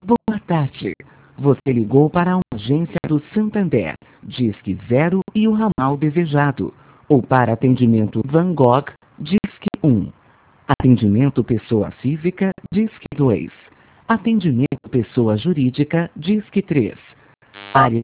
Boa tarde. Você ligou para uma agência do Santander, Disque 0 e o ramal desejado. Ou para atendimento Van Gogh, Disque 1. Atendimento pessoa física, Disque 2. Atendimento pessoa jurídica, Disque 3. Área.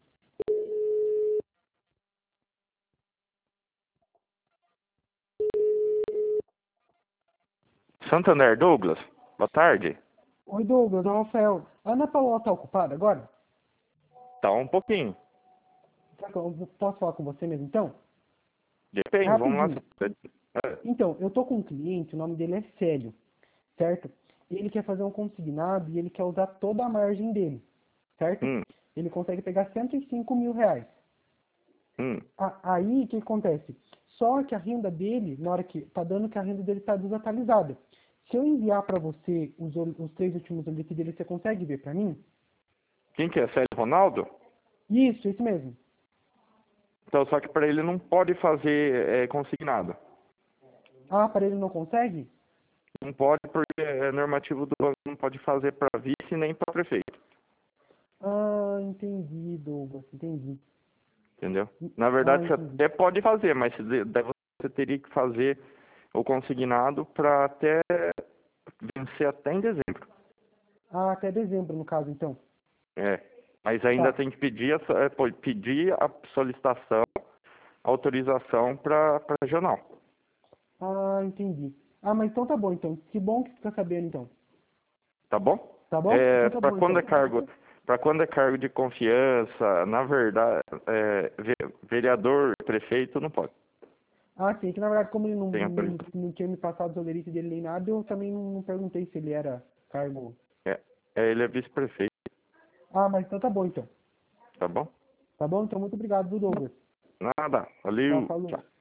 Santander, Douglas, boa tarde. Oi, Douglas, é o Rafael. A Ana Paula tá ocupada agora? Tá um pouquinho. Será que eu posso falar com você mesmo, então? É Depende, vamos lá. rapidinho. Então, eu tô com um cliente, o nome dele é Célio, certo? Ele quer fazer um consignado e ele quer usar toda a margem dele, certo? Hum, Ele consegue pegar 105 mil reais. hum. Aí, o que acontece? Só que a renda dele, na hora que tá dando que a renda dele tá desatualizada. Se eu enviar para você os 3 últimos OLX dele, você consegue ver para mim? Quem que é? Célio Ronaldo? Isso mesmo. Então, só que para ele não pode fazer consignado. Ah, para ele não consegue? Não pode porque é normativo do banco, não pode fazer para vice nem para prefeito. Ah, entendi, Douglas, entendi. Entendeu? Na Ah, verdade, você entendi. até pode fazer, mas você teria que fazer o consignado para até vencer até em dezembro. Ah, até dezembro, no caso, então. É. Mas ainda Tá. tem que pedir a solicitação, autorização para regional. Ah, entendi. Ah, mas então tá bom, então. Que bom que você tá sabendo, então. Tá bom? Tá bom? Então tá Para bom, quando então. é cargo de confiança, na verdade, vereador, prefeito, não pode. Ah, sim, que na verdade, como ele não, Tem não, autorização. não tinha me passado o olerite dele nem nada, eu também não perguntei se ele era cargo. É, ele é vice-prefeito, Ah, mas então tá bom, então. tá bom? Tá bom? Então, muito obrigado, viu, Douglas. Nada. Tá, Valeu. falou. Tchau.